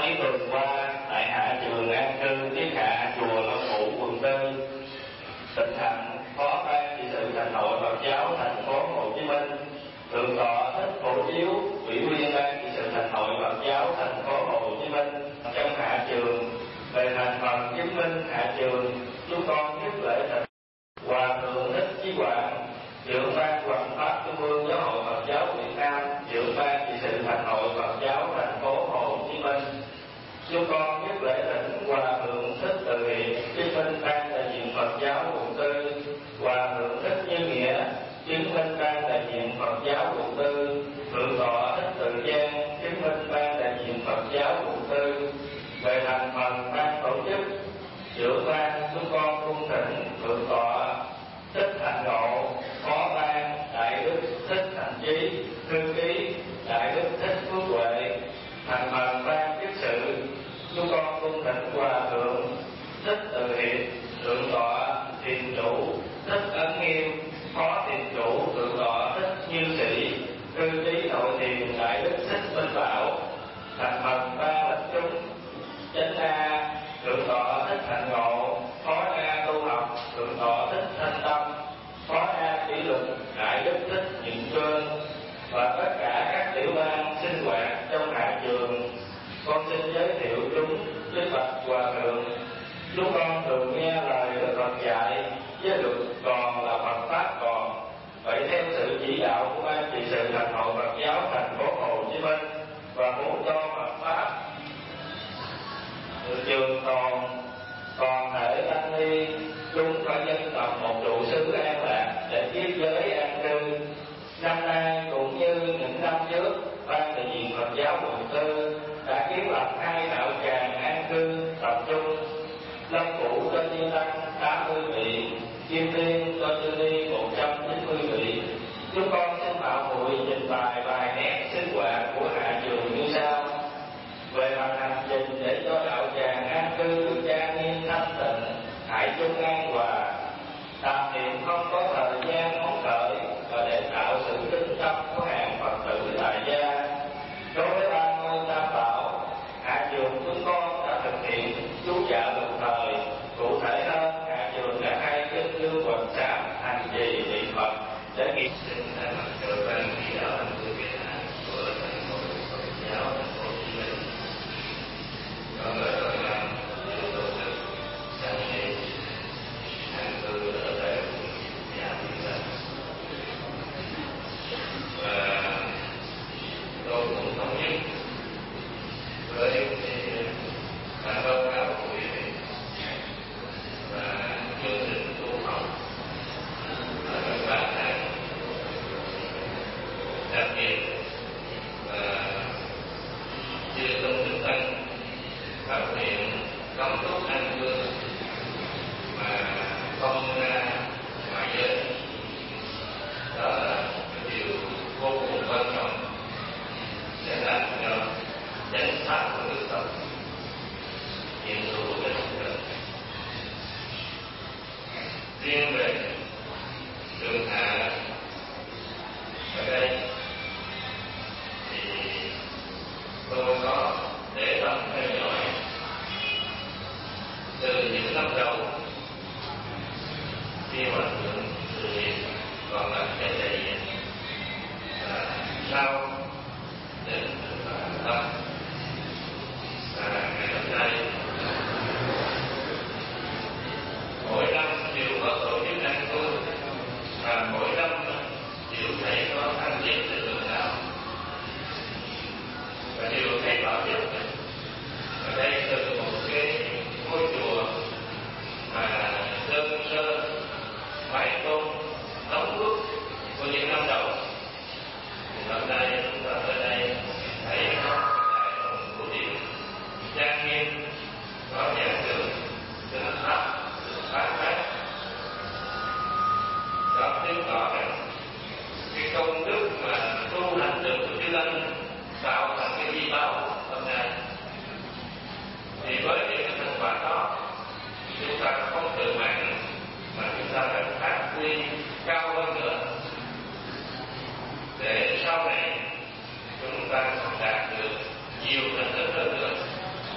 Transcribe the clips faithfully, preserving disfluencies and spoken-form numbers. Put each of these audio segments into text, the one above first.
mấy tuần qua tại hạ trường an cư Tiết Hạ chùa Long Phủ quận Tư, Tịnh Hạnh phó ban trị sự Thành hội Phật giáo thành phố Hồ Chí Minh, thượng tọa Thích Phổ Chiếu ủy viên ban trị sự Thành hội Phật giáo thành phố Hồ Chí Minh, trong hạ trường về thành phần chứng minh hạ trường, chúng con nhất lễ thỉnh Hòa thượng Thích Chí Quảng, trưởng ban Hoằng pháp Trung ương Giáo hội Phật giáo Việt Nam, trưởng ban trị sự Thành hội Phật giáo thành phố Hồ Chí Minh. Chúng con nhất lễ thỉnh Hòa thượng Thích Từ Hiện, chứng minh ban đại diện Phật giáo quận Tư, Hòa thượng Thích Như Nghĩa, chứng minh ban đại diện Phật giáo quận Tư, thượng tọa Thích Từ Giang, chứng minh ban đại diện Phật giáo quận Tư. Về thành phần ban tổ chức, trưởng ban chúng con cung thỉnh thượng tọa Thích Hạnh Ngộ, phó ban đại đức Thích Hạnh Chí, thư ký đại đức Thích Phước Huệ. Thành phần ban chức sự, chúng con cung thỉnh Hòa thượng Thích Từ Hiện, thượng tọa thiền chủ Thích Ấn Nghiêm, phó thiền chủ thượng tọa Thích Như Sĩ, thư ký nội thiền đại đức Thích Minh Bảo. Thành phần ban lập chúng, chánh A thượng tọa Thích Hạnh Ngộ, phó A tu học thượng tọa Thích Thanh Tâm, phó A kỷ luật đại đức Thích Nhịn Trơn, và tất cả các tiểu ban sinh hoạt trong hạ trường. Con xin giới thiệu chúng với bạch Hòa thượng. Chúng con thường nghe lời Đức Phật dạy, với luật còn là Phật pháp còn. Vậy theo sự chỉ đạo của ban trị sự Thành hội Phật giáo thành phố Hồ Chí Minh, và muốn cho Phật pháp trường tồn toàn thể tăng ni, chúng phải dân tộc một trụ xứ an lạc để tiếp giới an cư. Năm nay cũng như những năm trước, ban đại diện Phật giáo quận Tư đã kiến lập hai đạo tràng an cư tập trung. Long Phủ cho chư tăng tám mươi vị, Kim Liên cho chư ni một trăm chín mươi vị. Chúng con xin mạo muội trình bày vài nét sinh hoạt của hạ trường như sau. Về mặt hành trình để cho đạo tràng an cư được trang nghiêm thanh tịnh, hãy chung an hòa, tạp niệm không có thời gian mong đợi, và để tạo sự tinh tâm của hàng Phật tử tại gia. Đối với ba ngôi tam bảo, hạ trường chúng con đã thực hiện chú trợ đồng thời. Cụ thể hơn, hạ trường đã hay kinh lưu quần sám hành trì niệm Phật để kịp sinh thành mặt trời ban chỉ đạo an cư Việt Nam của thành hội Phật giáo thành phố Hồ Chí Minh. Có người nói rằng sự tổ chức trang nghiêm an cư ở tại nhà Việt Nam, và tôi cũng thống nhất với bản báo cáo của quý vị và chương trình tu học ở các bạn này, đặc biệt là chư tôn đức tăng phát hiện công tốt an cư mà không ra ngoài giới. Đó là điều vô cùng quan trọng để làm cho chánh pháp của Đức Phật hiện hữu trên cuộc đời. Riêng về trường hạ ở đây thì tôi có để tâm theo dõi từ những năm đầu khi mà thượng sự hiện còn là cái đại diện, và sau đến tâm và ngày hôm nay mỗi năm đều có tổ chức an cư, và mỗi năm đều thấy có tăng tiến về lượng đạo, và đều thấy rõ nhất ở đây từ một cái ngôi chùa mà đơn sơ vài tôn đóng bước của những năm đầu, thì hôm nay chúng ta tới đây thấy có đại đồng của điện trang nghiêm, có giảng đường từ pháp từ pháp pháp, đó chứng tỏ rằng cái công đức mà tu hành được của chư tăng tạo thành cái di báo hôm nay. Thì với những cái thành quả đó, chúng ta không tự mãn mà chúng ta phải phát huy cao hơn nữa, để sau này chúng ta đạt được nhiều thành tích hơn nữa.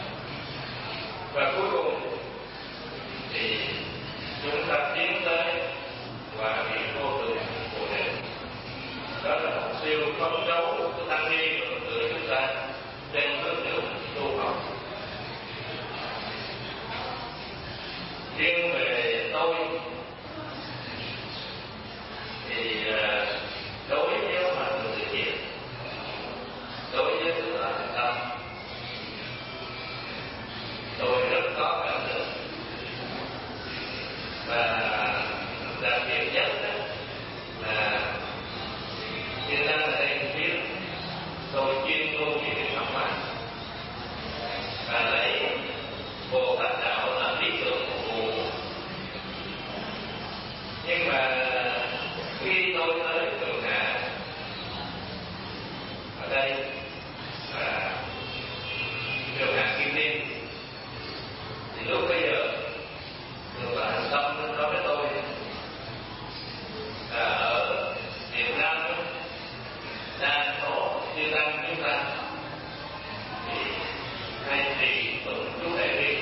Việt Nam chúng ta thì hay thì tụng chú đại bi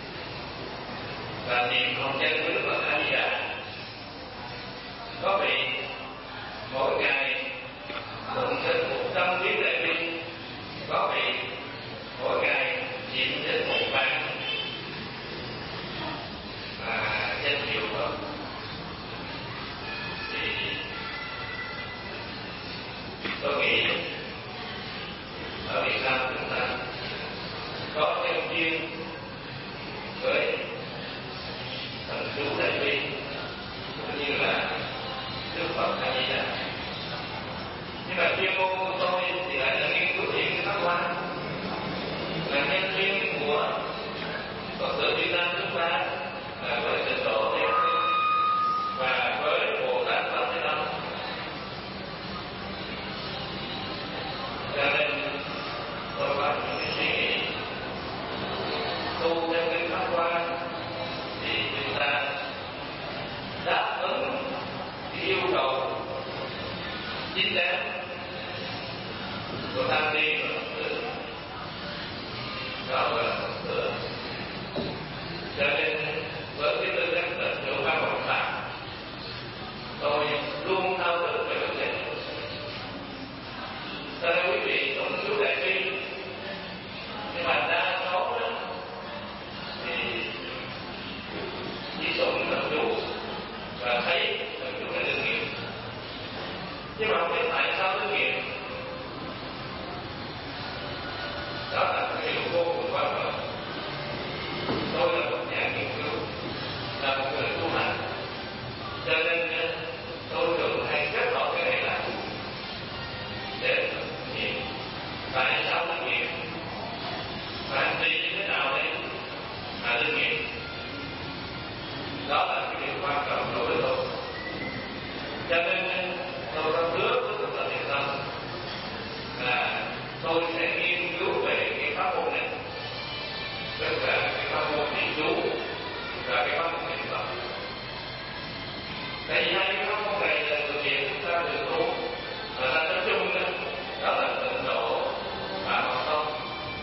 và niệm hồng danh với Đức Phật A Di Đà. Có vị mỗi ngày tụng đến một trăm tiếng đại bi, có vị mỗi ngày niệm đến một vạn và danh hiệu đó. Thì tôi nghĩ ở Việt Nam chúng ta có nhân duyên với thần chú đại bi cũng như là Đức Phật A Di Đà. Nhưng mà chuyên môn của tôi thì lại là nghiên cứu thiền pháp hoa, là nhân duyên của Phật tử Việt Nam chúng ta là với trình độ thiền và với Bồ Tát Pháp Thế Âm. Cho nên tôi có những cái suy nghĩ tu theo cái pháp hoa thì chúng ta đáp ứng cái yêu cầu chính đáng của tăng ni và Phật tử, đó là Phật tử. Cho nên với cái tư cách là trưởng ban Cộng sản, tôi luôn thao thức về vấn đề này. Cho nên quý vị tụng chú đại bi, nhưng mà đa số đó thì chỉ tụng thần chú và thấy thần chú là đương nghiệp. Nhưng mà không biết tại sao đương nghiệp, đó là cái điều vô cùng quan trọng. Tôi là một nhà nghiên cứu, là một người tu hành, cho nên tôi thường hay kết hợp cái này lại để thực hiện tại sao đương nghiệp và hành vi như thế nào đấy là đương nghiệp. Đó là cái điều quan trọng đối với tôi. Cho nên tôi có hứa với Phật tử Việt Nam là tôi sẽ nghiên cứu về cái pháp môn này, tức là cái pháp môn niệm chú và cái pháp môn niệm Phật. Tại vì hai cái pháp môn này là thực hiện chúng ta được tu và ta nói chung đó, đó là tịnh độ và học thông.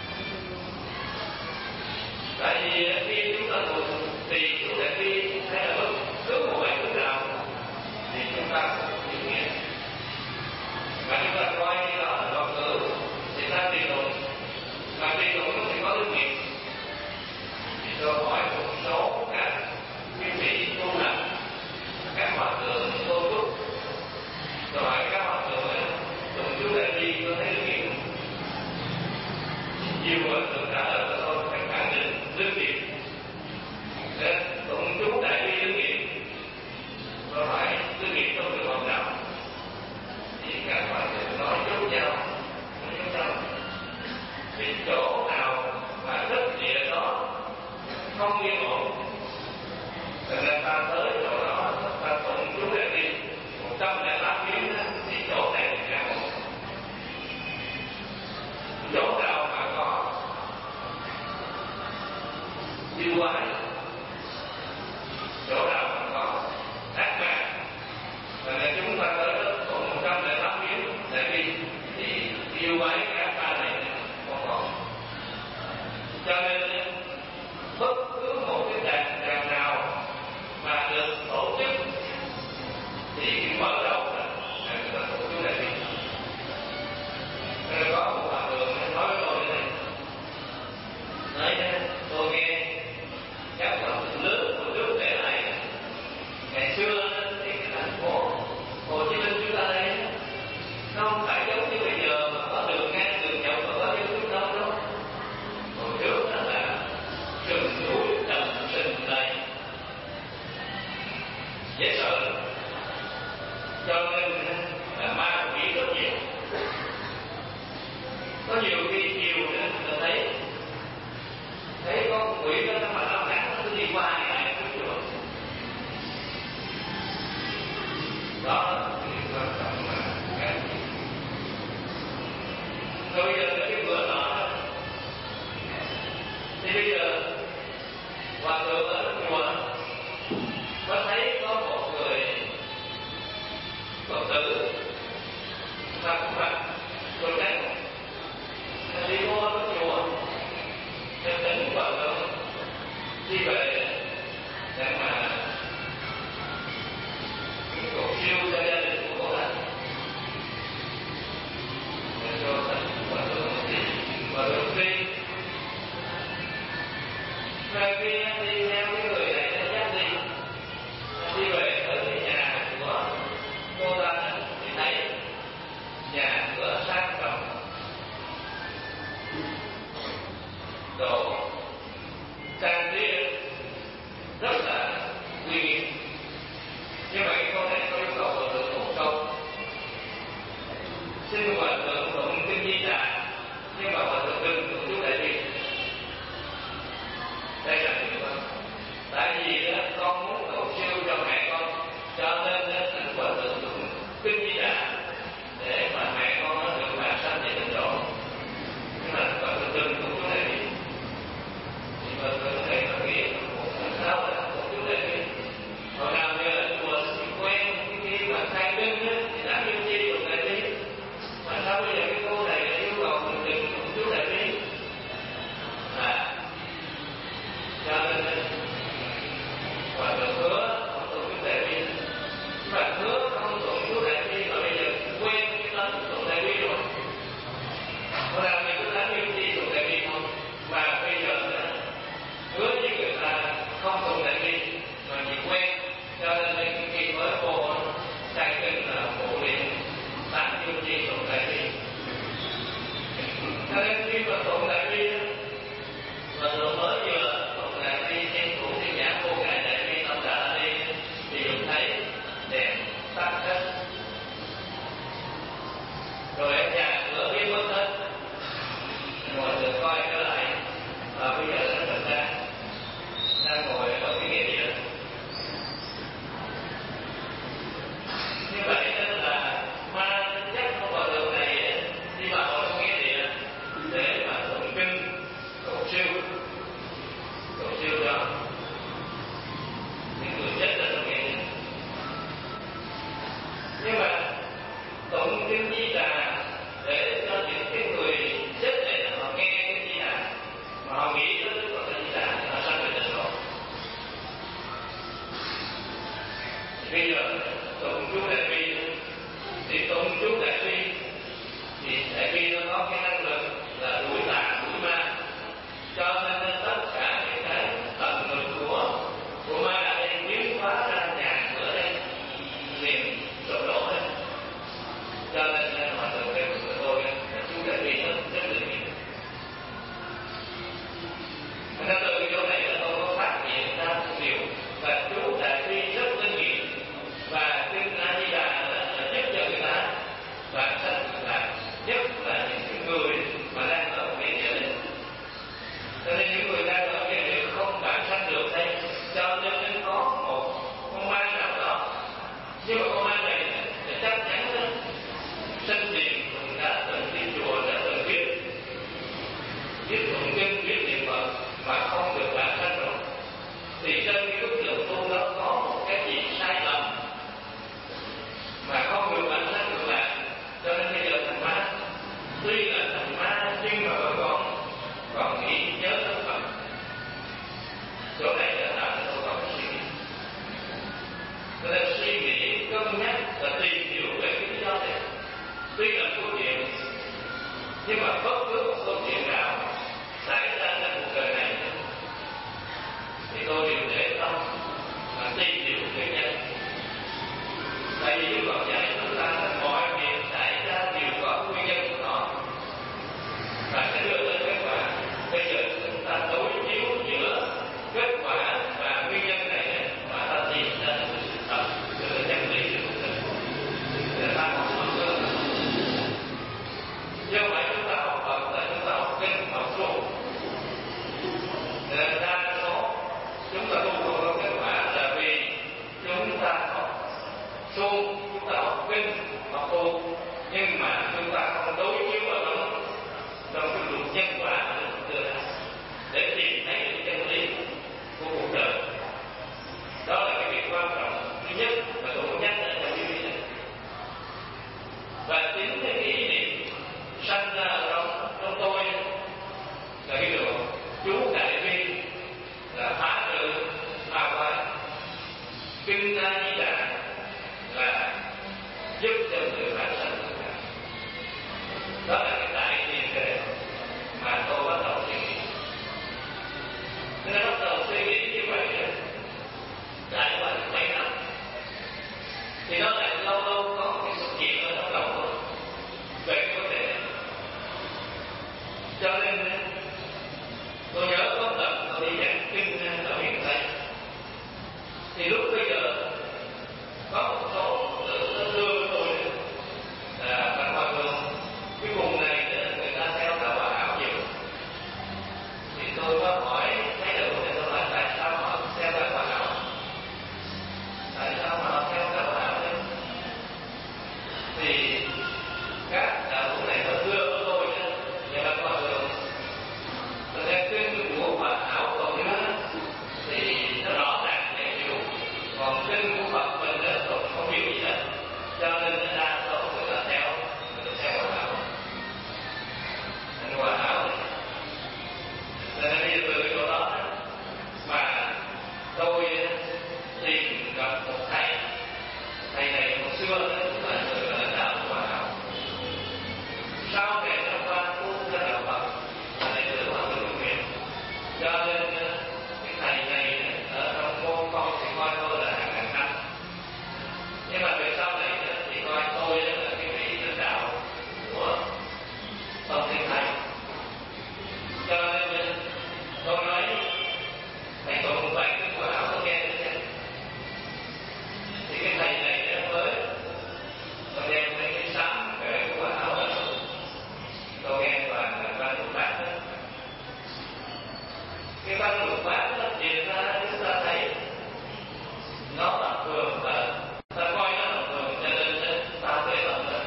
Tại vì khi chúng ta tụng thì chú đại bi hay là bất cứ một bài thức nào thì chúng ta cũng hiểu nghĩa. Và chúng ta coi như đó là Phật tử thì ta tùy tụng, và tùy tụng nó thì có đương nghiệp. Thì tôi hỏi một số các quý vị tu hành, các hòa thượng tu túc, tôi hỏi các hòa thượng ấy, tụng chú đại bi có thấy đương nghiệp? Nhiều hòa thượng trả lời cho tôi phải khẳng định đương nghiệp. Để tụng chú đại bi đương nghiệp, tôi hỏi đương nghiệp trong trường hợp nào? Thì các hòa thượng nói giống nhau, nói giống nhau. Vì chỗ nào mà đất địa đó không yên ổn, cho nên ta tới chỗ đó ta tụng chú đại bi một trăm lẻ tám tiếng thì chỗ này thì an ổn. Chỗ nào mà có yêu quái, chỗ nào mà có ác ma, cho nên chúng ta tới đó tụng một trăm lẻ tám tiếng đại bi thì yêu quái cái ác ma này không còn. Cho nên bất cứ một cái đàn đàn nào mà được tổ chức thì mở đầu là người ta tụng chú đại bi. Nên có một hòa thượng nói với tôi như này, nói thế tôi nghe các hòa thượng lớn của nước để lại ngày xưa thì cái thành phố Hồ Chí Minh chúng ta đây nó không phải giống như bây giờ mà có đường ngang đường dọc và có những trung tâm đâu. Hồi trước đó là rừng núi trầm sinh này dễ sợ, cho nên là ma quỷ rất nhiều. Có nhiều khi chiều nên mình thấy thấy có con quỷ đó mà nó nắng nó cứ đi qua này này cứ được. Đó thì quan trọng là cái gì. Rồi bây giờ cái bữa nọ thì bây giờ hòa thượng ở chùa có thấy có một người Phật tử mặc mặc quần áo có cái năng lực là đuổi tà đuổi ma, cho nên tất cả những cái tận lực của của ma đã đem biến hóa ra nhà cửa đây liền sụp đổ hết. Cho nên hòa thượng cái của tôi chú đại bi rất rất là nhiều. Nên từ cái chỗ này là tôi có phát hiện ra một điều và chú đại bi rất linh nghiệm và kinh A Di Đà là giúp cho người ta bản thân là nhất là những người mà đang ở cái địa linh. Cho nên những người đang ở cái địa không bản thân được đây, cho nên có một con ma nào đó, nhưng mà con ma này thì chắc chắn đó sinh tiền đã từng đi chùa, đã từng biết biết tụng kinh, biết niệm Phật mà không được bản thân rồi, thì trên cái lúc lượng tu đó có một cái gì sai lầm mà không được bản thân được làm, cho nên bây giờ thành ma. Tuy là thành ma nhưng mà vẫn còn còn nghĩ nhớ đến Phật. Chỗ này là tạo cho tôi có cái suy nghĩ. Cho nên suy nghĩ cân nhắc và tìm hiểu về cái lý do này. Tuy là câu chuyện, nhưng mà bất cứ một câu chuyện nào xảy ra trong cuộc đời này thì tôi đều để tâm và tìm hiểu nguyên nhân. Tại vì Phật dạy chúng ta là mọi việc xảy ra đều có nguyên nhân của nó và sẽ đưa tới kết quả. Bây giờ chúng ta đối chiếu giữa kết quả và nguyên nhân này mà ta tìm ra được sự thật, được chân lý của cuộc đời. Để ta học Phật hơn. Do vậy chúng ta học Phật là chúng ta học kinh, học tu. Để đa số chúng ta tu không có kết quả là vì chúng ta học tu, chúng ta học kinh, học tu, nhưng mà chúng ta không đối chiếu vào trong trong cái luật nhân quả được đưa ra để tìm thấy được chân lý của cuộc đời. Đó là cái việc quan trọng thứ nhất mà tôi muốn nhắc lại trong cái video này. Và chính cái ý niệm sanh ra ở trong trong tôi là cái điều chú đại bi là phá trừ ma quái, kinh A Di Đà là giúp cho người bản thân được làm. Đó là cái đại tiền đề mà tôi bắt đầu suy nghĩ. Nên bắt đầu suy nghĩ như vậy đó, trải qua mấy năm thì nó lại lâu lâu có một cái xuất hiện ở trong đầu tôi về cái vấn đề này. Cho nên tôi nhớ có một lần tôi đi giảng kinh ở miền Tây, thì lúc bây giờ có một số tự đưa tôi là bạn hòa thượng cái vùng này người ta theo đạo Hòa Hảo nhiều, thì tôi có hỏi thấy được người ta là tại sao họ theo đạo Hòa Hảo, tại sao họ theo đạo Hòa Hảo đấy, thì các đạo hữu này nó đưa với tôi đó, nhà bạn hòa thượng tôi theo kinh của Hòa Hảo còn nữa thì nó rõ ràng để hiểu, còn kinh của Phật mình đó tôi không hiểu gì hết, cho nên nó đa số người ta theo người ta theo Hòa Hảo, anh Hòa Hảo này. Cho nên bây giờ từ cái chỗ đó mà tôi tìm gặp một thầy, thầy này hồi xưa đó là người lãnh đạo của Hòa Hảo, sau này nó qua tu ra đạo Phật là thầy tử Hòa Thượng Nguyện, cho nên cái thầy này ở trong môn con thì coi tôi là hàng ngàn năm, nhưng mà về sau này thì coi tôi là cái vị lãnh đạo của Tông Thiên Thầy. Cho nên tôi nói thầy tôi một bài cái quả áo tôi nghe được nha, thì cái thầy này mới tôi đem mấy cái sắm về của quả áo ở tôi nghe toàn là ban luật pháp đó. Cái ban luật pháp đó hiện ra chúng ta thấy nó là thường và ta coi nó là thường, cho nên ta phải làm đó.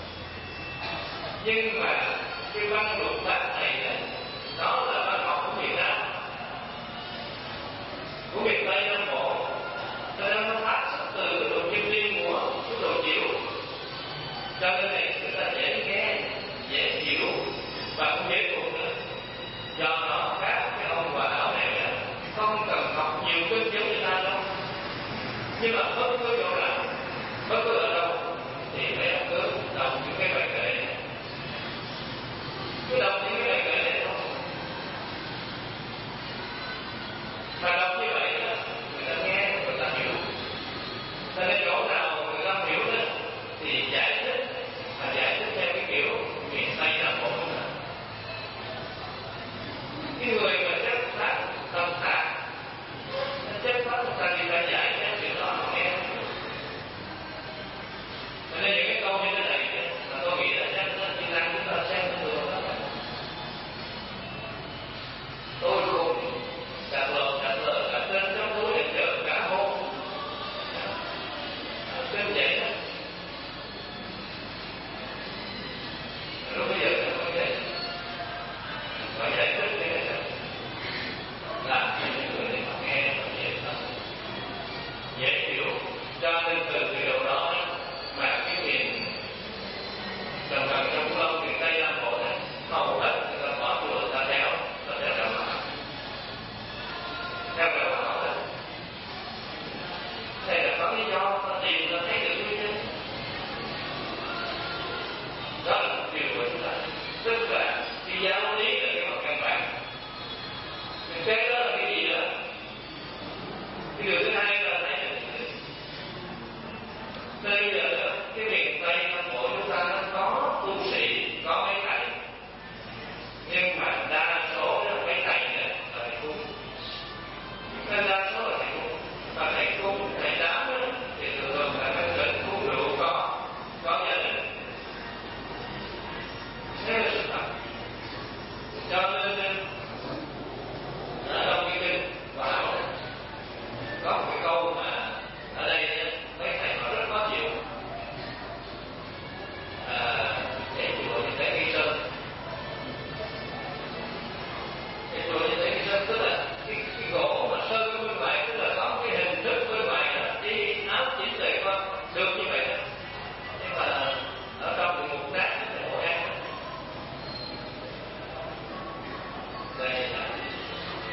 Nhưng mà cái văn luật pháp này nó là văn học của miền Nam, của miền Tây Nam Bộ, cho nên nó phát xuất từ cái đồ kim liên của cái đồ chiều, cho nên này người ta dễ nghe, dễ hiểu và cũng dễ thuộc nữa. Do đó các cái ông Hòa Hảo này không cần học nhiều kinh giống như ta đâu, nhưng mà bất cứ chỗ nào, bất cứ ở đâu thì phải học cứ đọc những cái bài kệ này.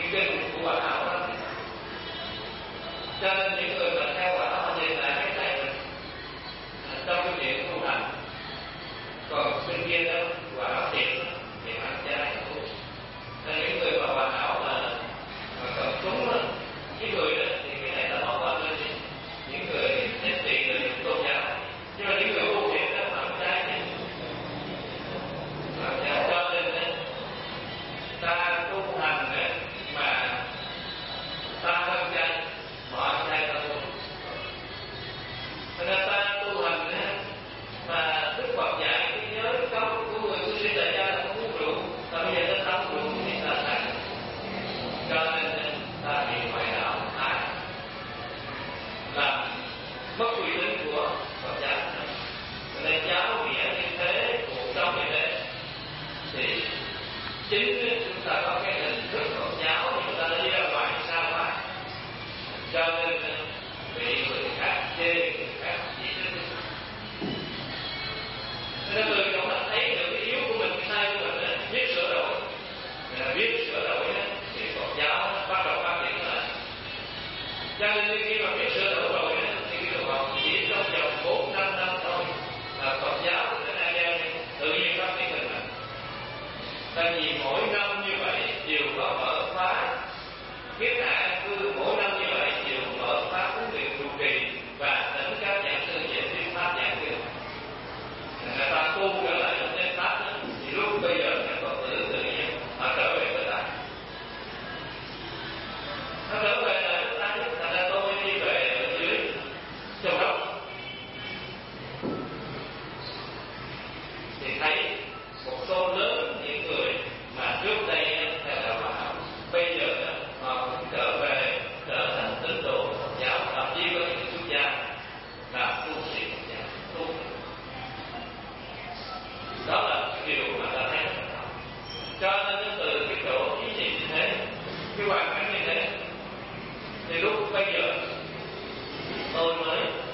kinh của Hòa Hảo đó. Cho nên những người mà theo Hòa Hảo thì là cái này trong cái chuyện tu hành. Còn bên kia đó Hòa Hảo thiệt thì bạn trai tu. Nên những người mà Hòa Hảo là mà cầm súng đó, những người đó thì cái này là bỏ qua lên đi. Những người đến tiền là những tôn giáo. Nhưng mà những người tu thiệt đó bạn trai thì bạn trai cho nên đó, ta tu hành mà ta hơn trai bỏ trai ta tu. Cho nên ta tu hành mà Đức Phật dạy cái giới cấm của người tu sĩ tại gia là không uống rượu, và bây giờ ta không uống thì ta thành. Cho nên ta bị ngoại đạo ai làm mất uy tín của Phật giáo. Cho nên giáo nghĩa như thế, cuộc sống như thế, thì chính chúng ta có cái hình thức Phật giáo thì chúng ta đã đi ra ngoài xa quá. Cho nên bị người khác chê, người khác chỉ trích. Nên từ chúng ta thấy được cái yếu của mình, cái sai của mình, biết sửa đổi. Là biết sửa đổi thì Phật giáo bắt đầu phát triển lại. Cho nên khi mà biết sửa đổi rồi thì cái Phật học chỉ trong vòng bốn năm năm thôi là Phật giáo ở Nam Giang tự nhiên phát triển mình lại. Tại vì mỗi năm như vậy đều có mở khóa kiếp hạ cư, mỗi năm như vậy đều mở khóa huấn luyện trụ trì và tỉnh các giảng sư về thuyết pháp giảng kinh. Người ta tu trở lại trong thuyết pháp đó, thì lúc bây giờ các Phật tử tự nhiên họ trở về với ta. Nó trở về lại với ta, thành ra tôi đi về ở dưới Châu Đốc thì thấy một số lớn những người mà trước đây theo đạo Hòa Hảo bây giờ họ cũng trở về trở thành tín đồ Phật giáo, thậm chí có những xuất gia làm tu sĩ Phật giáo tu. Đó là điều mà ta thấy. Cho nên từ cái chỗ ý niệm như thế, cái hoàn cảnh như thế, thì lúc bây giờ tôi mới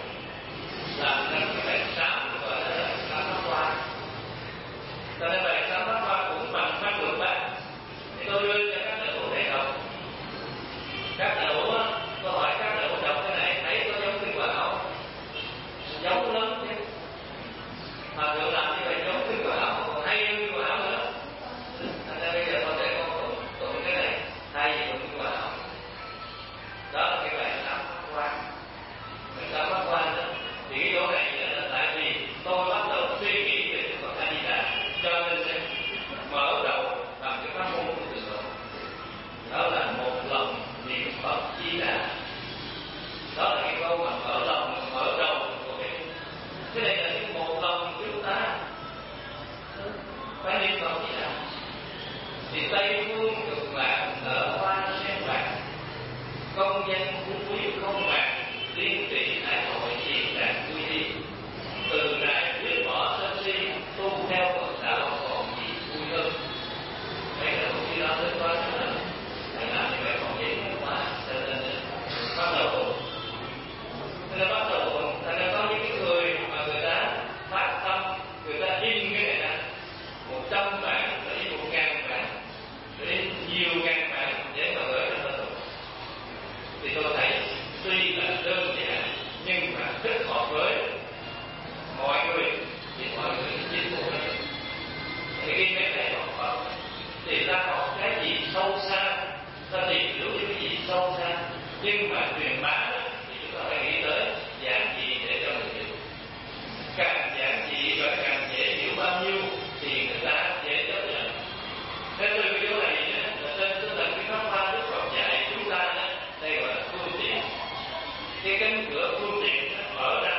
làm ra cái bài sáng gọi là sáng pháp hoa. Cho nên bài sáng pháp hoa cũng bằng pháp luận bác. Thì tôi đưa cho các nữ để đọc. Các nữ tôi hỏi các nữ đọc cái này thấy có giống Kinh Hòa Hảo, giống lắm chứ. Mà tự làm như vậy giống Kinh Hòa Hảo, còn hay hơn Kinh Hòa Hảo nữa. Thành ra bây giờ tôi sẽ con tụng cái này hay gì hơn Kinh Hòa Hảo. Đó là cái bài sáng pháp hoa. Bài sáng pháp hoa đó thì cái chỗ này là tại vì tôi bắt đầu suy nghĩ về Đức Phật A Di Đà, cho nên sẽ mở đầu bằng cái pháp môn của Đức Phật. Đó là một lòng niệm Phật Di Đà. Đó là cái câu mà mở lòng, mở đầu của cái cái này là cái một lòng chúng ta phải niệm Phật Di Đà. Thì Tây phương cực lạc nở hoa sen vàng, công danh phú quý không màng, liên trì đại hội gì đạt vui đi. Từ ngày quyết bỏ sân si, tu theo Phật đạo còn gì vui hơn. Đây là một khi đó đến quá nữa, thầy làm như vậy còn dễ quá, cho nên bắt đầu tụng. Cho nên bắt đầu tụng, thành ra có những cái người mà người ta phát tâm, người ta in cái này ra một trăm bản, để một ngàn bản, để nhiều ngàn bản để mà gửi ra tụng. Thì tôi thấy tuy là đơn giản nhưng mà thích hợp với mọi người, thì mọi người chính phủ này. Thì cái mấy này học Phật thì ta học cái gì sâu xa, ta tìm hiểu những cái gì sâu xa, nhưng mà truyền bá thì chúng ta phải nghĩ tới giản dị để cho người hiểu. Càng giản dị và càng dễ hiểu bao nhiêu thì người ta dễ chấp nhận. Thế từ cái chỗ này là trên tinh thần cái pháp hoa Đức Phật dạy chúng ta đó, đây gọi là phương tiện. Cái cánh cửa phương tiện mở ra.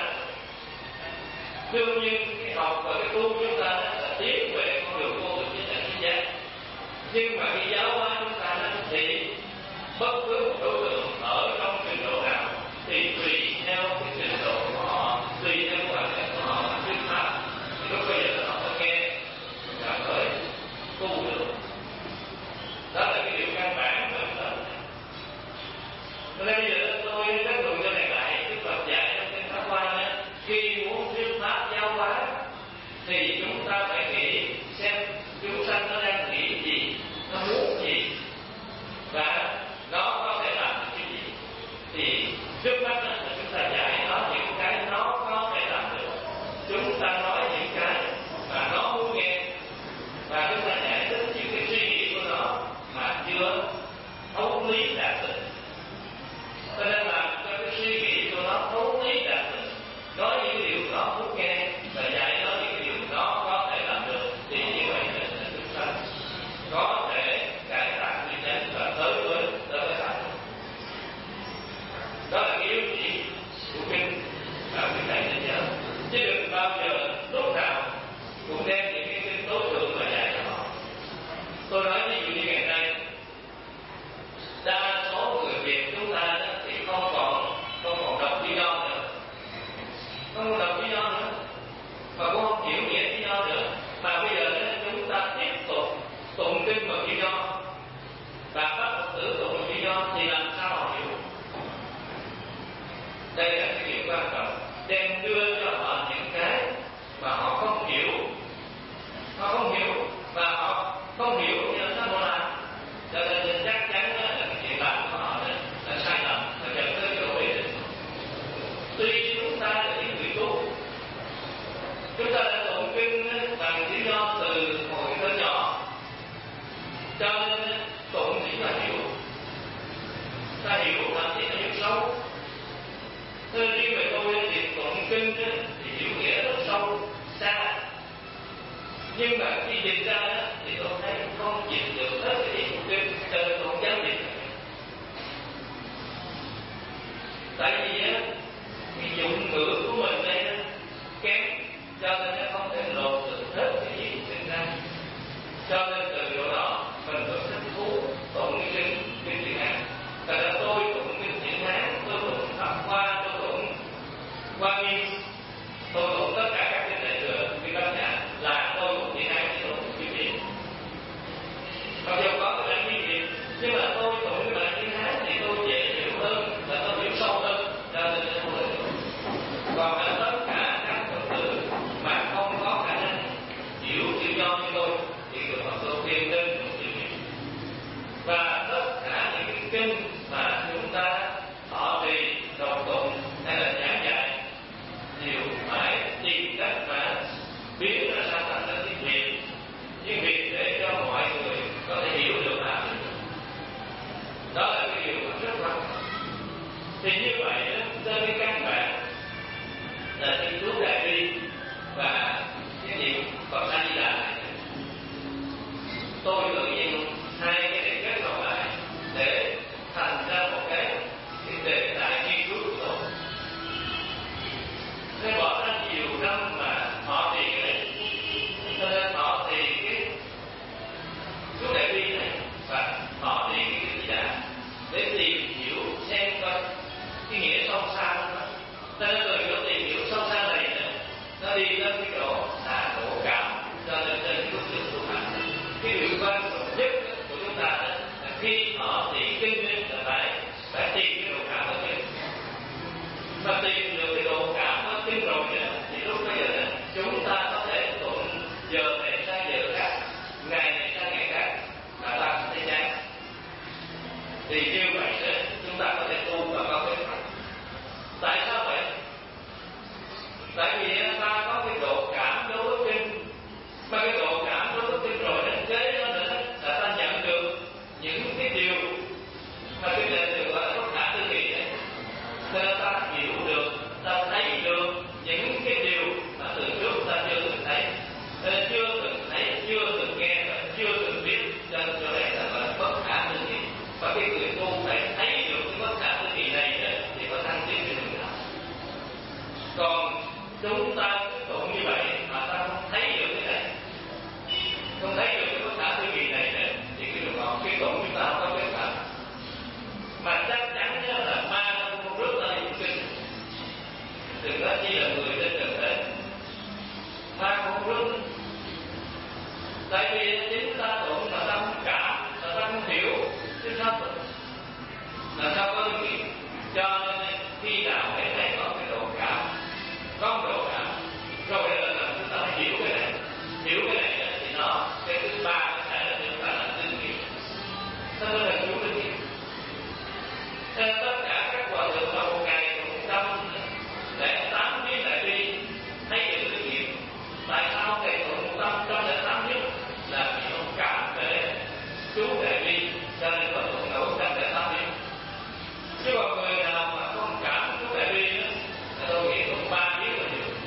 Đương nhiên cái học và cái tu chúng ta là tiến về con đường vô thực chính là trí giác. Nhưng mà cái giáo hóa chúng ta thì bất cứ một đối tượng ở trong trình độ nào thì tùy theo cái trình độ của họ, tùy theo hoàn cảnh của họ mà thuyết pháp. Thì lúc bây giờ họ phải nghe và mới tu được. Đó là cái điều căn bản của mình. Cho nên bây giờ tôi kết luận cho này lại, Đức Phật dạy trong Kinh Pháp Hoa đó, khi muốn thuyết pháp giáo hóa thì chúng ta phải nghĩ xem chúng sanh nó đang nghĩ gì, nó muốn Nhưng mà khi dịch ra đó, thì tôi thấy không dịch được hết cái ý của kinh, cho nên tôi không dám dịch. Tại vì á, cái dụng ngữ của mình đây đó, kém, cho nên nó không thể lột được hết cái ý của kinh ra. Cho nên từ chỗ đó mình có thích thú tụng cái kinh kinh tiếng Hán. Tại ra tôi tụng kinh tiếng Hán, tôi tụng Pháp Hoa, tôi tụng Hoa Nghiêm, tôi tụng tất cả các kinh đại thừa, kinh Bát Nhã là tôi tụng tiếng Hán chứ tôi tụng tiếng Việt. Mặc dù có cái bản tiếng Việt, nhưng mà tôi tụng cái bản tiếng Hán thì tôi dễ hiểu hơn, và tôi hiểu sâu hơn, cho nên tôi không được. Còn ở tất cả các Phật tử mà không có khả năng hiểu tự do như tôi thì người Phật tôi khuyên nên một chữ Việt. Và tất cả những cái kinh mà chúng ta họ trì, đọc tụng hay là giảng dạy đều phải tìm cách mà biến ra sang thành là tiếng Việt, tiếng Việt để cho mọi người có thể hiểu được là đó là cái điều rất quan trọng. Thì như vậy trên cái căn bản là Thiên Chúa Đại Bi và cái niệm Phật A Di Đà này, tôi tự nhiên hai cái này kết hợp lại để thành ra một cái cái đề tài nghiên cứu của tôi. Nên bỏ ra nhiều năm mà họ trì cái này, cho nên họ trì cái Chúa Đại Bi này và họ trì cái Di Đà để tìm hiểu xem coi cái nghĩa sâu xa hơn đó. Cho nên từ chỗ tìm hiểu sâu xa này nữa, nó đi đến cái chỗ là độ cảm, cho nên trên cái bước đường tu hành. Cái điều quan trọng nhất của chúng ta đó là khi họ trì kinh là phải phải tìm cái độ cảm ở kinh. Mà tìm được cái độ cảm ở kinh rồi nữa, thì lúc bây giờ đó, chúng ta có thể tụng giờ này sang giờ khác, ngày này sang ngày khác, mà ta không thấy chán. Thì như vậy đó, chúng ta có thể tu và có kết quả. Tại sao vậy? Tại vì ta có cái độ cảm đối với kinh, mà cái độ cảm đối với kinh rồi đó, kế đó nữa là ta nhận được những cái điều mà cái đề được gọi là bất khả tư nghị đấy. Cho nên ta hiểu được, ta thấy được những cái điều mà từ trước ta chưa từng thấy, chưa từng thấy, chưa từng nghe và chưa từng biết. Cho nên chỗ này là gọi là bất khả tư nghị. Và cái người tu phải thấy được cái bất khả tư nghị này thì có thăng tiến trên đường đạo. Còn chúng ta cứ tụng như vậy mà ta không thấy được cái này, không thấy được cái bất khả tư nghị này nữa, thì cái đường họ cái tụng chúng ta không có kết quả. Mà chắc chắn là ma nó không rước ta đi kinh, đừng có chỉ là người trên đường thế, ma không rước. Tại vì chính ta tụng mà ta không cảm, mà ta không hiểu, chứ sao tụng là sao có ý nghĩa. Cho nên khi nào để thấy có cái độ cảm, có một độ cảm rồi là làm chúng ta hiểu cái này, hiểu cái này thì nó cái thứ ba có thể là chúng ta làm tư nghiệp, nó mới là chú tư nghiệp. Nên tất cả các hòa thượng vào một ngày một trăm để tám viết lại đi thấy được tư nghiệp. Tại sao thầy tụng một trăm trăm để tám viết là vì ông cảm về chú Đại Bi, cho nên có tụng là một trăm để tám viết. Chứ còn người nào mà không cảm chú Đại Bi đó, là tôi nghĩ tụng ba viết là được.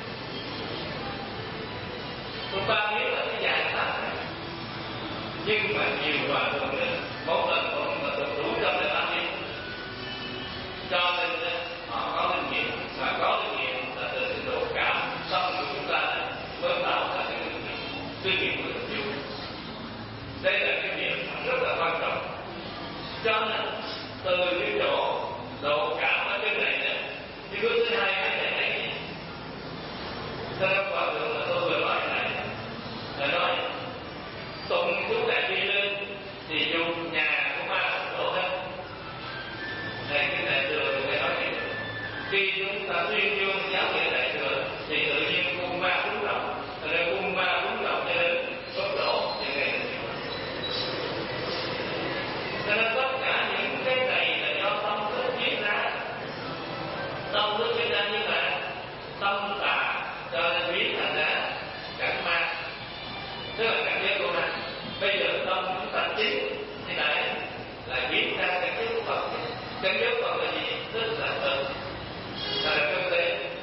Tụng ba viết là cái dài pháp này. Nhưng mà nhiều hòa thượng đó, một lần tụng mà tụng đủ trăm để tám viết. Cho nên họ có kinh nghiệm, và có kinh nghiệm là từ cái độ cảm xong của chúng ta mới tạo ra cái kinh nghiệm, kinh nghiệm của thực dụng. Đây là cái điểm rất là quan trọng. Cho nên từ cái chỗ độ cảm ở trên này nữa, thì bước thứ hai cái này thấy gì? Cho nên hòa thượng là tôi vừa nói này là nói tụng chú Đại Bi lên thì dùng nhà của ma đổ hết. Này cái đại thừa thì phải nói gì? Khi chúng ta tuyên dương giáo nghĩa đại thừa thì tự nhiên cung ma rúng động, cho nên cung ma rúng động cho nên bất đổ như ngày này. Cho nên tất cả những cái này là do tâm thức viết ra, tâm thức viết ra như là tâm tà, cho nên biến thành ra cảnh ma, tức là cảnh giới của ma. Bây giờ tâm chúng ta chính thì lại là biến ra cảnh giới của Phật. Cảnh giới Phật là gì? Tức là thật, là cơ thể.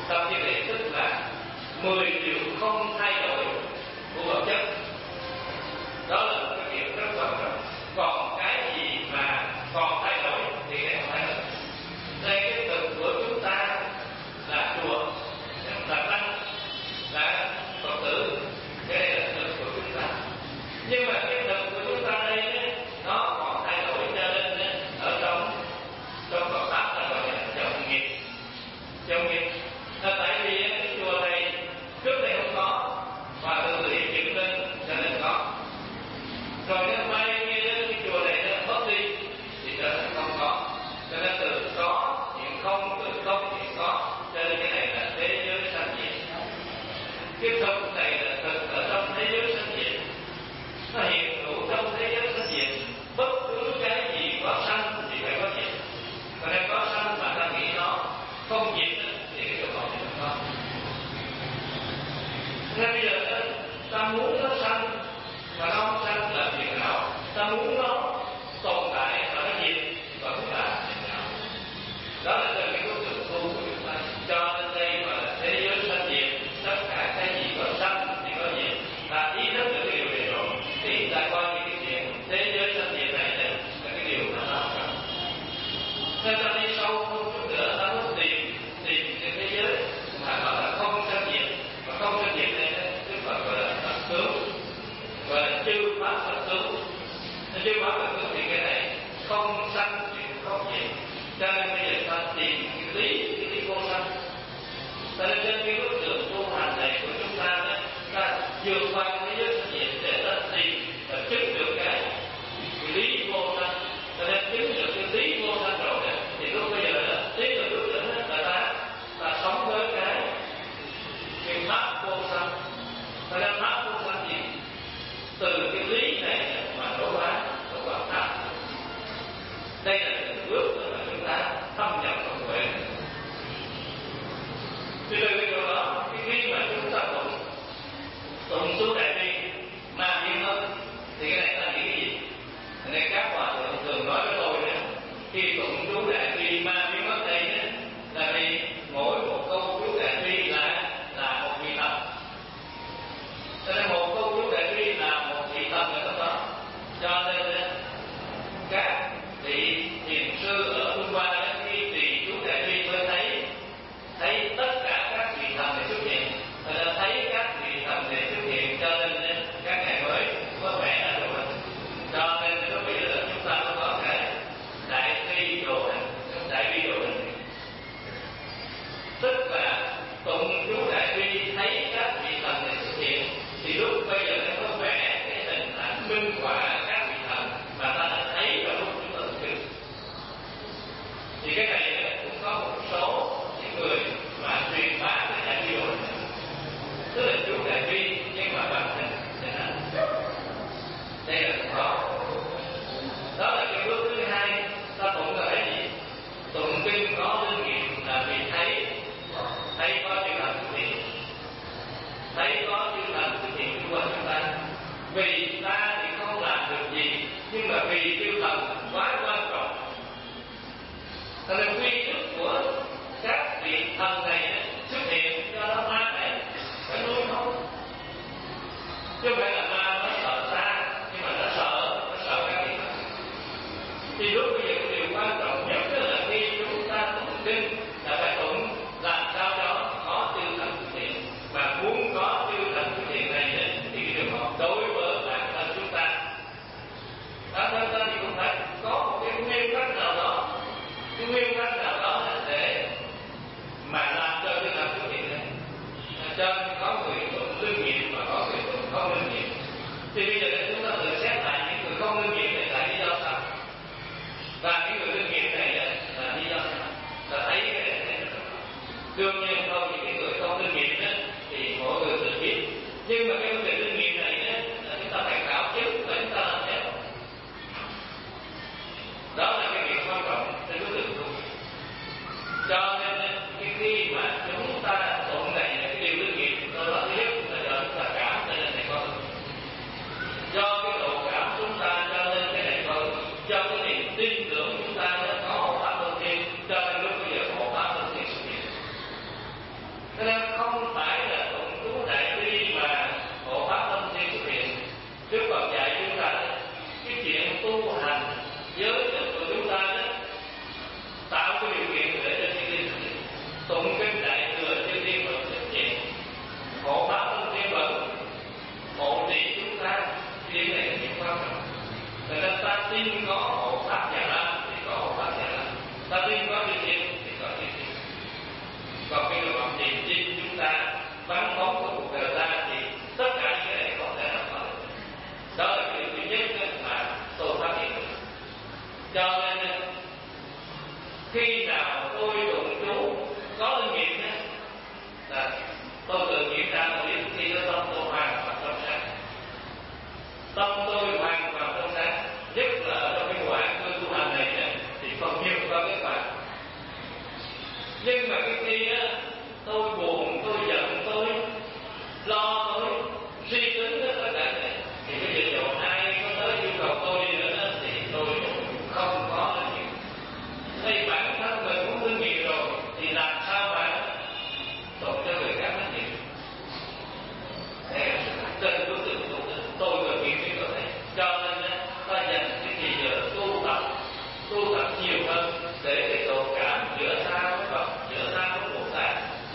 Tâm như vậy tức là mười điều không thay đổi của vật chất. Đó là một cái điều rất quan trọng. Còn cái gì mà còn thay đổi thì cái không thay đổi. Đây cái thực của chúng ta là chùa, là tăng, là Phật tử, cái này là thực của chúng ta. Nhưng mà cái thực của chúng ta đây ấy, nó còn thay đổi, cho nên ấy, ở trong trong Phật pháp là gọi là trọng nghiệp. Trọng nghiệp là tại vì cái chùa này trước đây không có, và từ từ hiện dựng lên cho nên có. Rồi nếu mai kia cái chùa này nó mất đi thì trở thành không có. Cho nên từ có hiện không, từ không hiện có. Cho nên cái này là thế giới sanh diệt. Cái thực này là thực ở trong thế giới sanh diệt. Nó hiện hữu trong thế giới sanh diệt. Bất cứ cái gì có sanh thì phải có diệt. Còn nếu có sanh mà ta nghĩ nó không diệt thì cái điều đó không có. Nên bây giờ ta muốn nó sanh mà nó không sanh là phiền não. Ta muốn nó tồn tại và nó diệt và cũng là phiền não. Đó là từ cái đối tượng tu của chúng ta. Cho nên đây gọi là thế giới sanh diệt. Tất cả cái gì có sanh thì có diệt. Ta ý thức được cái điều này rồi thì ta coi như cái chuyện thế giới sanh diệt này là cái điều mà nó cần. Nên ta đi sâu hơn chút nữa, ta muốn tìm tìm cái thế giới mà gọi là không sanh diệt. Và không sanh diệt này tức là gọi là thật tướng, gọi là chư pháp thật tướng. Chư pháp thật tướng thì cái này không sanh thì không diệt. Cho nên bây giờ ta tìm cái lý, cái lý vô sanh. Cho nên trên cái đối tượng tu hành này của chúng ta đó, ta vượt qua thế giới sanh diệt để ta tìm và chứng được cái, cái lý vô sanh. Cho nên chứng được cái lý vô sanh rồi đó, thì lúc bây giờ đó, tiến được đối tượng đó là ta, ta sống với cái cái pháp vô sanh. Cho nên pháp vô sanh gì? Từ cái lý này mà đổ ra, đổ vào pháp. Đây là cái bước mà chúng ta thâm nhập trong huệ. Thì từ cái điều đó, khi mà chúng ta tụng tụng chú đại bi ma biến mất thì cái này ta nghĩ cái gì? Nên các hòa thượng thường nói với tôi nè, khi tụng chú đại bi ma biến mất đây nè, là vì mỗi một câu chú đại bi là là một vị tâm. Cho nên một câu chú đại bi là một vị tâm ở trong đó. Cho nên các vị thiền sư ở Trung Hoa đó, khi trì chú đại bi mới thấy thấy tất cả các vị thần này xuất hiện. Cho nên thấy các vị thần này xuất hiện, cho nên các ngài mới có vẻ là đúng rồi. Cho nên lúc bây giờ chúng ta mới có cái đại bi đồ hình, đại bi đồ hình. Tức là tụng chú đại bi thấy các vị thần này xuất hiện, thì lúc bây giờ nó có vẽ cái hình ảnh minh họa các vị thần mà ta đã thấy vào lúc chúng ta thực hiện. Thì cái này cũng có một số những người mà truyền bá cái đại bi đồ hình, tức là chú đại bi nhưng mà bằng hình hình ảnh. Đây là một đó. Đó là cái bước thứ hai. Ta tụng là cái gì? Tụng kinh có linh nghiệm là vì thấy thấy có chư thần xuất hiện, thấy có chư thần xuất hiện xung quanh chúng ta. Vì ta thì không làm được gì, nhưng mà vì chư thần quá quan trọng. Cho nên quy thức của các vị thần này xuất hiện cho nó ma này phải nuôi không? Chứ không phải là ma nó sợ xa, nhưng mà nó sợ, nó sợ các vị thần. Thì lúc bây giờ cái điều quan trọng nhất là khi chúng ta tụng kinh là phải tụng làm sao đó có chư thần xuất hiện. Và muốn có chư thần xuất hiện này thì cái điều đó đối với bản thân chúng ta. Bản thân ta thì cũng phải có một cái nguyên tắc nào đó, cái nguyên tắc nào đó để mà làm cho chư thần xuất hiện này. Cho có người tụng linh nghiệm và có người tụng không linh nghiệm. Thì bây giờ chúng ta tự xét lại những người không linh nghiệm này là lý do sao? Và những người linh nghiệm này là lý do sao? Ta thấy cái này là đương nhiên thôi, những cái người không linh nghiệm đó thì mỗi người tự biết. Nhưng mà cái vấn đề linh nghiệm này đó, là chúng ta phải khảo chứng và chúng ta làm theo. Đó là cái việc quan trọng trên đối tượng tu. Cho nên cái khi mà chúng ta tụng này là cái điều linh nghiệm, tôi nói thứ nhất là do chúng ta cảm cho nên này có thực. Do cái độ cảm chúng ta cho nên cái này có thực. Do cái niềm tin tưởng chúng ta có hộ pháp luân thiên, cho nên lúc bây giờ hộ pháp luân thiên xuất hiện.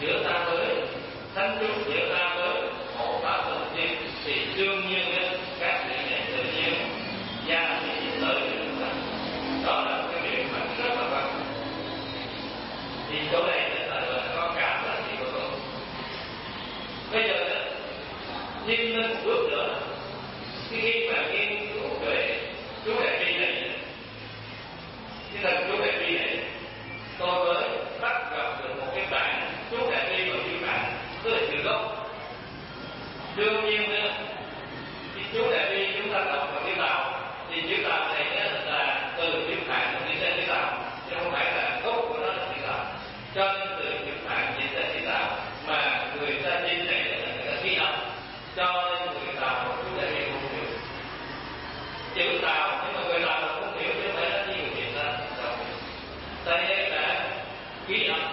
giữa ta với thánh chúng, giữa ta với hộ pháp thần tiên, thì đương nhiên các vị này tự nhiên gia thì tới cho chúng ta. Đó là cái điều mà rất là quan trọng. Thì chỗ này là có cảm là gì của tôi. Bây giờ đó, nhìn lên một bước nữa, khi mà nghiên cứu về chú đại bi này, cái thần chú đại bi này, tôi mới bắt gặp được một cái bản chú đại bi và chữ bản, tức là chữ gốc. Đương nhiên nữa, cái chú đại bi chúng ta đọc bằng chữ Tàu, thì chữ Tàu này là từ chữ Phạn dịch ra chữ Tàu, chứ không phải là gốc của nó là chữ Tàu. Cho nên từ chữ Phạn dịch ra chữ Tàu, mà người ta dịch này là người ta ký âm, cho nên người Tàu một chú đại bi không hiểu. Chữ Tàu nhưng mà người Tàu không hiểu, chứ không phải là nhiều chuyện ra. Tại đây là ký âm.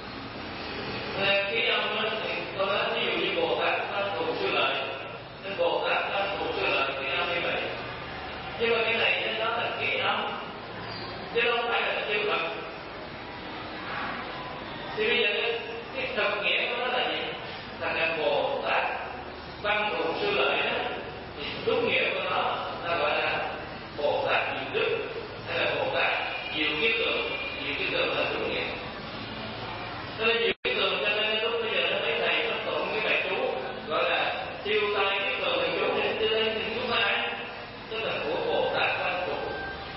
Ký âm thì tôi nói ví dụ như Bồ Tát nó thuộc sư lợi, nên Bồ Tát nó thuộc sư lợi ký âm như vậy. Nhưng mà cái này nó là ký âm, chứ không phải là chữ thật. Thì bây giờ cái thực nghĩa của nó là gì? Thành ra Bồ Tát văn thuộc sư lợi đó, thì đúng nghĩa của nó ta gọi là Bồ Tát diệu đức, hay là Bồ Tát diệu kiết tượng. Diệu kiết tượng là đúng nghĩa. Cho nên diệu kiết tượng, cho nên lúc bây giờ nó mấy thầy nó tụng cái bài chú gọi là tiêu tai kiết tượng thì chú thì tiêu tai thì chú ai? Tức là của Bồ Tát văn thuộc.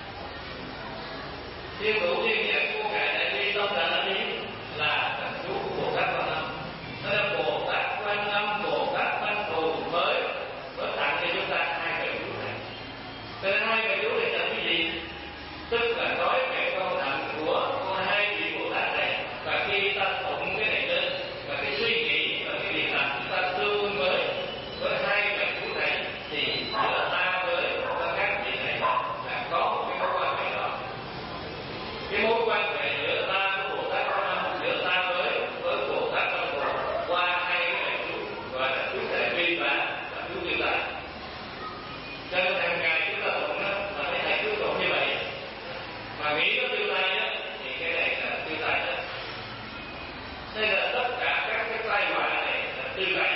Thiên thủ thiên nhãn của ngài Đại Bi Tông Đà La Ni là thần chú của Bồ Tát Quan Âm. Nó là Bồ Tát Quan Âm, Bồ Tát Văn Thù mới mới tặng cho chúng ta hai bài chú này. Cho nên hai bài chú này là cái gì? Tức là nói về công hạnh của của hai vị Bồ Tát này, và khi ta tụng cái này lên và cái suy nghĩ và cái việc làm chúng ta tương với với hai bài chú này, thì giữa ta với các vị này là có một cái mối quan hệ đó. Cái mối quan hệ giữa ta với Bồ Tát Quan Âm, giữa ta với với Bồ Tát Văn Thù qua hai cái bài chú gọi là chú Đại Bi và và chú Tiêu Tai. Cho nên hàng ngày chúng ta tụng đó là cái thầy chú tụng như vậy. Mà nghĩ nó Tiêu Tai á, thì cái này là Tiêu Tai đó. Đây là tất cả các cái tai họa này là Tiêu Tai.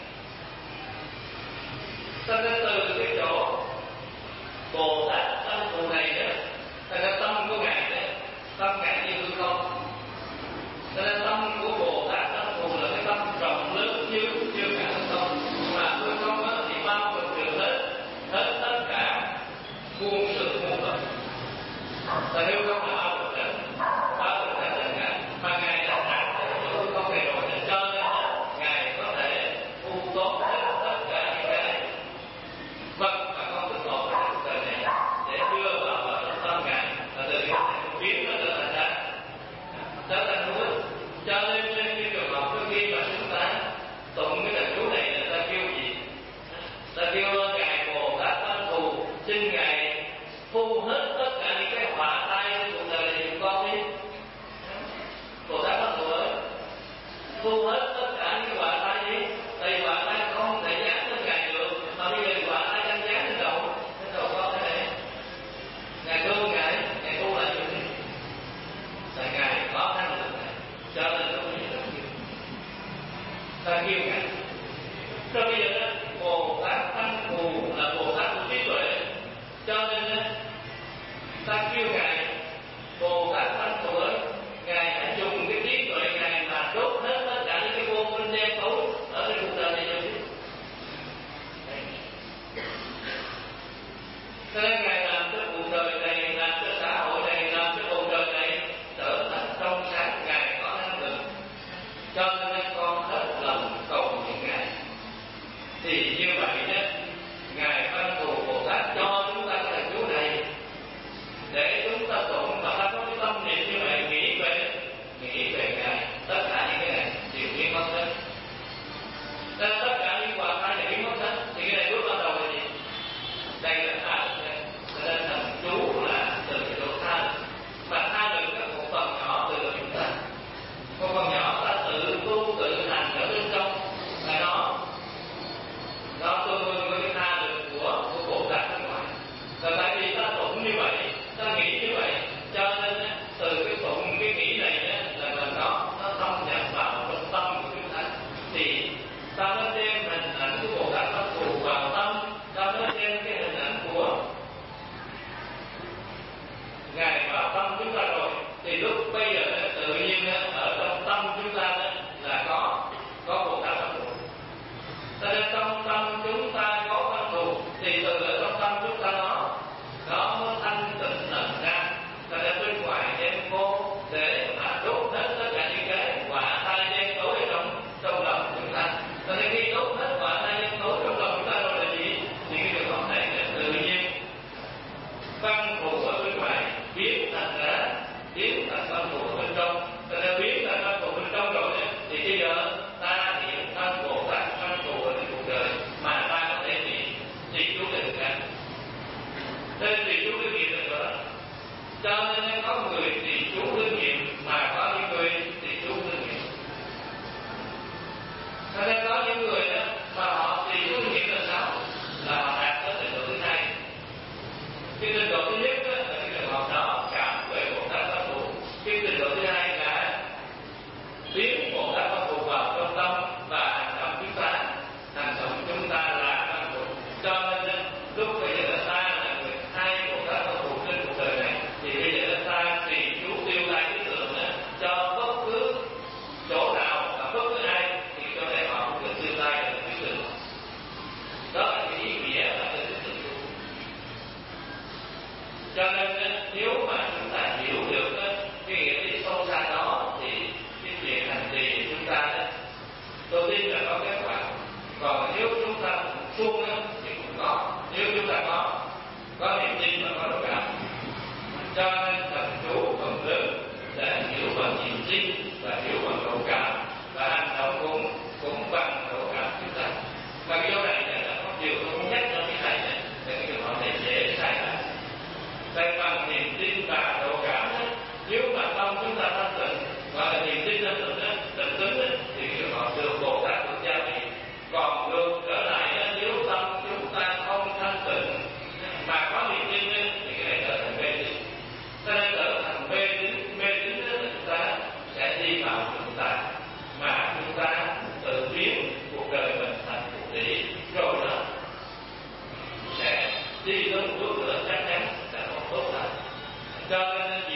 Cho nên từ cái chỗ Bồ Tát Văn Thù này đó, thành ra tâm của ngài đấy, tâm ngài như hư không. Cho nên tâm của Bồ Tát Văn Thù là cái tâm rộng lớn như như cả hư không, mà hư không đó thì bao gồm được hết hết tất cả muôn sự muôn vật. Tại hư không là bao gồm hết bao gồm hết tất cả, mà ngài đã đạt tới hư không này rồi, cho nên ngài có thể thu tốt hết tất cả những cái vật mà con được tốt ở cuộc đời này để đưa vào vào trong tâm ngài, và từ cái này biến nó trở thành ra trở thành núi. Cho nên trên cái trường hợp trước khi mà chúng ta tụng cái thần chú này là ta kêu gì? Ta kêu ngài Bồ Tát Văn Thù xin ngài thu hết tất cả những cái họa tai của cuộc đời này giùm con đi. Bồ Tát Văn Thù ơi, thu hết tất cả những họa tai đi. Tại vì họa tai không thể dán lên ngài được, mà bây giờ họa tai đang dán lên đầu lên đầu con thế này. Ngài thương ngài, ngài thu lại cho đi. Tại ngài có năng lực này, cho nên nó mới rất nhiều. Ta kêu ngài. Cho bây giờ đó, Bồ Tát Văn Thù là Bồ Tát của trí tuệ. Cho nên đó, ta kêu ngài Bồ Tát Văn Thù ơi, ngài hãy dùng cái trí tuệ ngài mà đốt hết tất cả những cái vô minh đen tối ở trên cuộc đời này cho biết. Cho nên ngài làm cho cuộc đời này, làm cho xã hội này, làm cho bầu trời này trở thành trong sáng. Ngài có năng lực, cho nên con hết lòng cầu nguyện ngài. Thì như vậy đó, ngài Văn Thù Bồ Tát cho chúng ta cái chú này để chúng ta tụng, và ta có cái tâm niệm như vậy, nghĩ về nghĩ về ngài, tất cả những cái này đều biến mất hết. Nên tất cả những quà thai này biến mất hết, thì cái này bước bắt đầu là gì? Đây là tha lực. Cho nên thần chú là từ cái chỗ tha lực, mà tha lực là một phần nhỏ từ chúng ta, một phần nhỏ ta tự tu tự hành ở bên trong, là nó nó đầu tiên là có kết quả. Còn nếu chúng ta suông á thì cũng có, nếu chúng ta có có niềm tin và có độ cảm. Cho nên thần chú phần lớn là hiểu bằng niềm tin và hiểu bằng độ cảm, và hành động cũng cũng bằng độ cảm chúng ta. Và cái điều này là có điều tôi muốn nhắc cho cái thầy này, để cái trường hợp này dễ sai lại. Tại bằng niềm tin và độ cảm ấy, nếu mà tâm chúng ta thanh tịnh, gọi là niềm tin thanh tịnh á, tịnh tính á, thì trường hợp được Bồ Tát được gia trì. Còn ngược trở lại á, nếu tâm chúng ta không thanh tịnh mà có niềm tin á, thì cái này trở thành mê tín. Cho nên trở thành mê tín, mê tín á, chúng ta sẽ đi vào chúng ta, mà chúng ta tự biến cuộc đời mình thành cuộc địa, rồi đó sẽ đi tới một bước nữa chắc chắn sẽ không tốt lắm. Cho nên